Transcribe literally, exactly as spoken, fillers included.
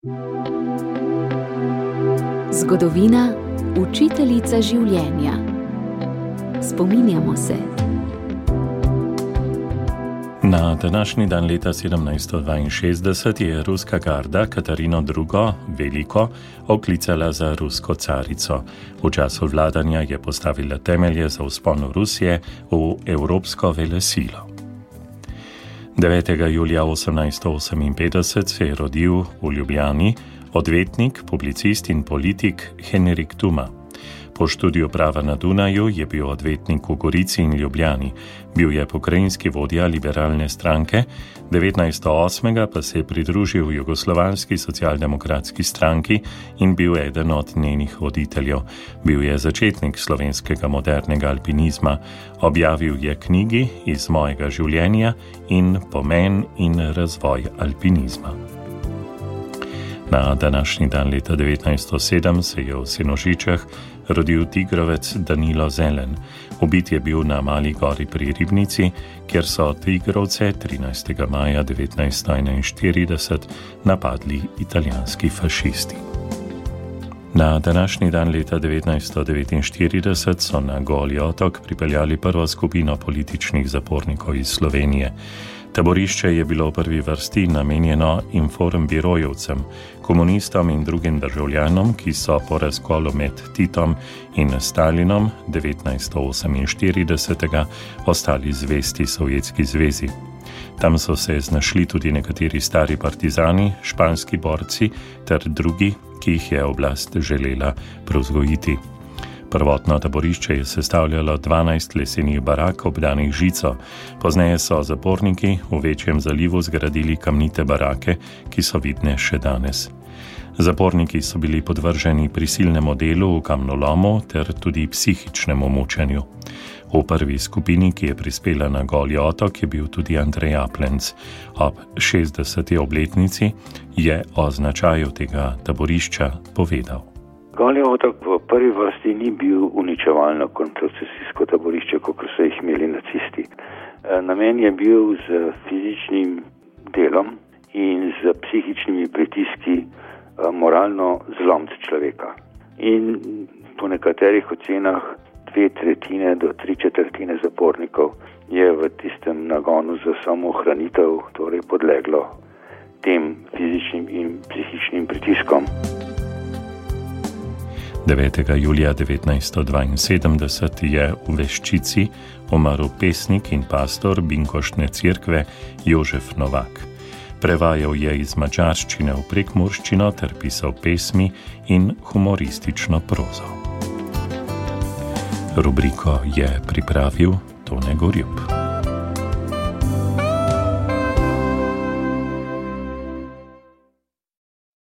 Zgodovina, učiteljica življenja. Spominjamo se. Na današnji dan leta sedemnajststo dvainšestdeset je ruska garda Katarino drugo. Veliko oklicala za rusko carico. V času vladanja je postavila temelje za vzpon Rusije v evropsko velesilo. devetega julija osemnajststo oseminpetdeset se je rodil v Ljubljani odvetnik, publicist in politik Henrik Tuma. Po študiju prava na Dunaju je bil odvetnik v Gorici in Ljubljani. Bil je pokrajinski vodja liberalne stranke, devetnajststo osmega pa se je pridružil jugoslovanski socialdemokratski stranki in bil eden od njenih voditeljev. Bil je začetnik slovenskega modernega alpinizma. Objavil je knjigi Iz mojega življenja in Pomen in razvoj alpinizma. Na današnji dan leta devetnajststo sedem se je v Senožičah rodil tigrovec Danilo Zelen. Ubit je bil na Mali gori pri Ribnici, kjer so tigrovce trinajstega maja devetnajststo enainštirideset napadli italijanski fašisti. Na današnji dan leta devetnajststo devetinštirideset so na Goli otok pripeljali prvo skupino političnih zapornikov iz Slovenije. Taborišče je bilo v prvi vrsti namenjeno informbirojevcem, komunistom in drugim državljanom, ki so po razkolu med Titom in Stalinom devetnajststo oseminštiridesetega ostali zvesti Sovjetski zvezi. Tam so se znašli tudi nekateri stari partizani, španski borci ter drugi, ki jih je oblast želela prevzgojiti. Prvotno taborišče je sestavljalo dvanajst lesenih barak obdanih žico. Pozneje so zaporniki v večjem zalivu zgradili kamnite barake, ki so vidne še danes. Zaporniki so bili podvrženi prisilnemu delu v kamnolomu ter tudi psihičnemu mučenju. V prvi skupini, ki je prispela na Goli otok, je bil tudi Andrej Aplenc. Ob šestdeseti obletnici je o značaju tega taborišča povedal. Goli otok v prvi vrsti ni bil uničevalno koncentracijsko taborišče, kot so jih imeli nacisti. Namen je bil z fizičnim delom in z psihičnimi pritiski moralno zlomiti človeka. In po nekaterih ocenah dve tretjine do tri četrtine zapornikov je v tistem nagonu za samoohranitev torej podleglo tem fizičnim in psihičnim pritiskom. devetega julija devetnajststo dvainsedemdeset je v Veščici umrl pesnik in pastor Binkoštne cerkve Jožef Novak. Prevajal je iz madžarščine v prekmurščino ter pisal pesmi in humoristično prozo. Rubriko je pripravil Tone Gorjup.